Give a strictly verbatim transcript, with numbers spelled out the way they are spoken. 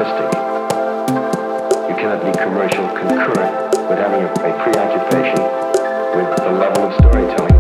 artistic. You cannot be commercial concurrent with having a, a preoccupation with the level of storytelling.